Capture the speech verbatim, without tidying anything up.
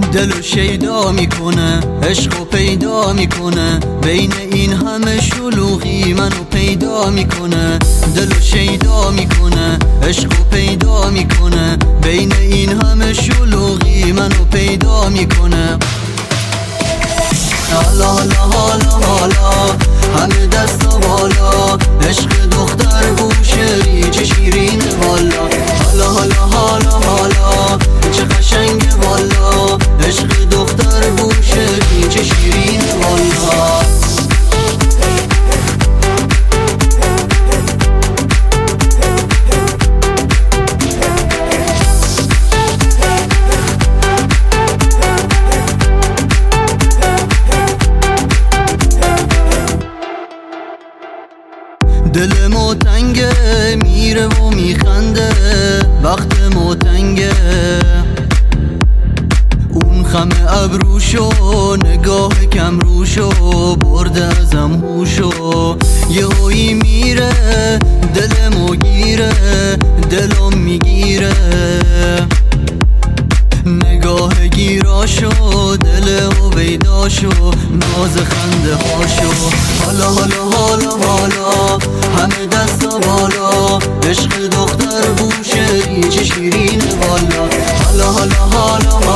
دلو شیدا میکنه، عشقو پیدا میکنه، بین این همه شلوغی منو پیدا میکنه. دلو شیدا میکنه، عشقو پیدا میکنه، بین این همه شلوغی منو پیدا میکنه. حالا حالا حالا حالا همه دستا بالا، عشق دختر بوشهری چه شیرینه والا. حالا حالا حالا حالا چه قشنگه والا، عشق دختر بوشهری چه شیرینه والا. دل موتنگه میره و میخنده، وقت موتنگه اون خم ابروشو، نگاه کم روشو برده ازم هوشو. یهویی میره دلمو گیره، دلم میگیره نگاه گیراشو، دل هویداشو، ناز خنده هاشو. حالا حالا حالا حالا همه دستا بالا، عشق دختر بوشهری چه شیرینه والا. حالا حالا حالا